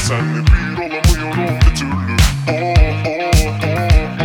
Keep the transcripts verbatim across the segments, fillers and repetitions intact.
senle bir olamıyorum bir türlü. Oh, oh, oh, oh.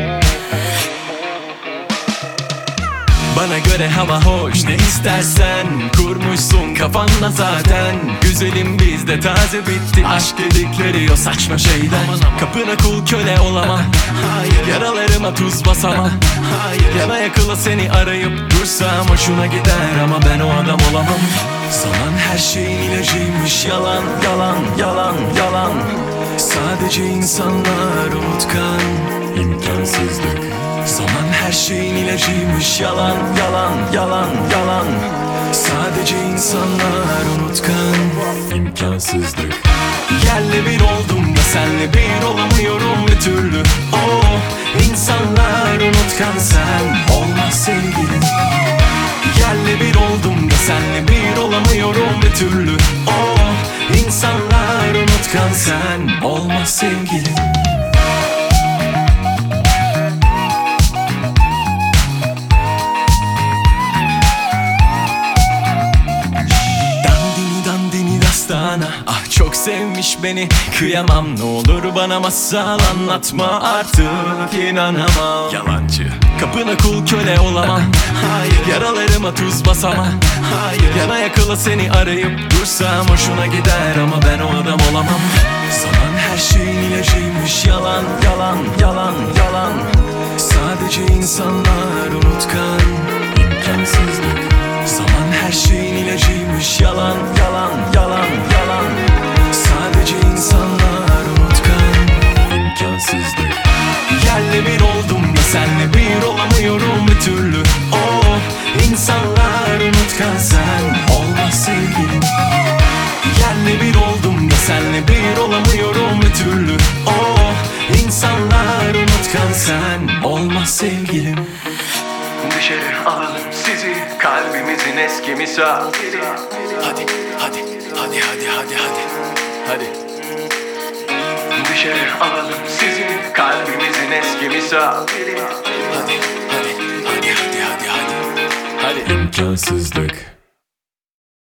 Bana göre hava hoş, ne istersen kurmuşsun kafanda zaten. Güzelim bizde taze bitti aşk dedikleri o saçma şeyden. Kapına kul köle olamam, hayır. Yaralarıma tuz basamam, hayır. Yana yakıla seni arayıp dursam hoşuna gider ama ben o adam olamam. Zaman her şeyin ilacıymış, yalan yalan yalan yalan. Sadece insanlar unutkan, imkansızlık. Zaman her şeyin ilacıymış, yalan yalan yalan yalan. Sadece insanlar unutkan, imkansızlık. Yerle bir oldum da senle bir olamıyorum bir türlü. Oh, insanlar unutkan, sen olmaz sevgilim. Yerle bir oldum da senle bir olamıyorum bir türlü. Oh, insanlar unutkan, sen olmaz sevgilim. Ah çok sevmiş beni, kıyamam. Ne olur bana masal anlatma, artık inanamam. Yalancı, kapına kul köle olamam, hayır. Yaralarıma tuz basamam, hayır. Yana yakıla seni arayıp dursam hoşuna gider ama ben o adam olamam. Zaman her şeyin ilacıymış, yalan yalan yalan yalan. Sadece insanlar unutkan, imkansızlık. Zaman her şeyin ilacıymış, yalan yalan yalan yalan. Sadece insanlar unutkan, imkansızlık. Yerle bir oldum da senle bir olamıyorum bir türlü. Oh, insanlar unutkan, sen olmaz sevgilim. Yerle bir oldum da senle bir olamıyorum bir türlü. Oh, insanlar unutkan, sen olmaz sevgilim. Dışarı alalım sizi, kalbimizin eski misafiri. Hadi, hadi, hadi, hadi, hadi, hadi, hadi. Dışarı alalım sizi, kalbimizin eski misafiri. Hadi, hadi, hadi, hadi, hadi, hadi. Hadi. İmkansızlık.